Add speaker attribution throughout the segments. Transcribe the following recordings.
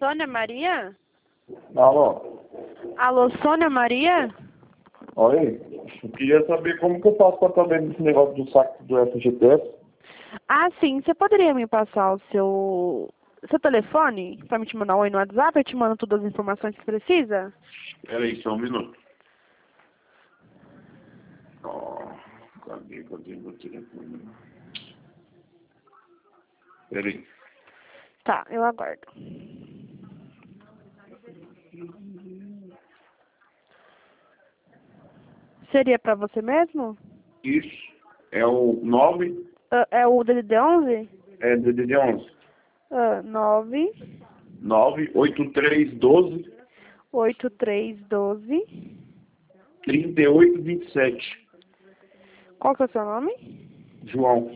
Speaker 1: Sônia Maria?
Speaker 2: Alô?
Speaker 1: Alô, Sônia Maria?
Speaker 2: Oi? Eu queria saber como que eu faço para saber desse negócio do saque do FGTS.
Speaker 1: Ah, sim. Você poderia me passar o seu telefone para me te mandar um oi no WhatsApp? Eu te mando todas as informações que precisa?
Speaker 2: Peraí, só um minuto. Cadê meu telefone? Peraí.
Speaker 1: Tá, eu aguardo. Seria para você mesmo?
Speaker 2: Isso. É o 9,
Speaker 1: É o DDD 11?
Speaker 2: é DDD 11.
Speaker 1: 9
Speaker 2: 98312
Speaker 1: 8312.
Speaker 2: 3827.
Speaker 1: Qual que é o seu nome?
Speaker 2: João.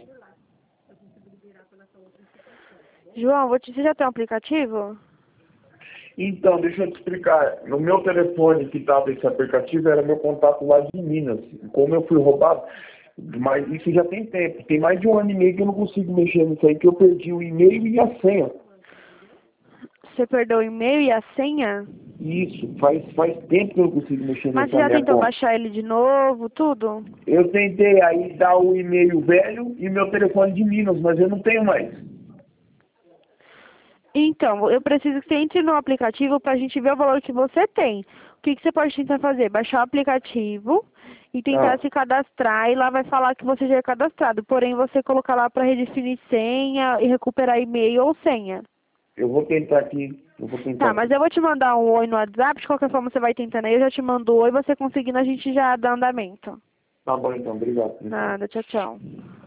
Speaker 1: João, você já tem um aplicativo?
Speaker 2: Então, deixa eu te explicar. No meu telefone que estava esse aplicativo era meu contato lá de Minas. Como eu fui roubado, mas isso já tem tempo. Tem mais de 1 ano e meio que eu não consigo mexer nisso aí, que eu perdi o e-mail e a senha.
Speaker 1: Você perdeu o e-mail e a senha?
Speaker 2: Isso, faz tempo que eu não consigo mexer
Speaker 1: Mas você
Speaker 2: nessa
Speaker 1: já
Speaker 2: minha
Speaker 1: tentou
Speaker 2: conta.
Speaker 1: baixar ele de novo, tudo?
Speaker 2: Eu tentei aí dar o e-mail velho e meu telefone de Minas, mas eu não tenho mais.
Speaker 1: Então, eu preciso que você entre no aplicativo para a gente ver o valor que você tem. O que você pode tentar fazer? Baixar o aplicativo e tentar
Speaker 2: Ah,
Speaker 1: se cadastrar e lá vai falar que você já é cadastrado. Porém, você colocar lá para redefinir senha e recuperar e-mail ou senha.
Speaker 2: eu vou tentar aqui. Eu vou tentar
Speaker 1: Tá, mas
Speaker 2: aqui.
Speaker 1: eu vou te mandar um oi no WhatsApp, de qualquer forma você vai tentando aí, eu já te mando o oi, você conseguindo a gente já dá andamento.
Speaker 2: Tá bom então, obrigado.
Speaker 1: Nada, tchau, tchau.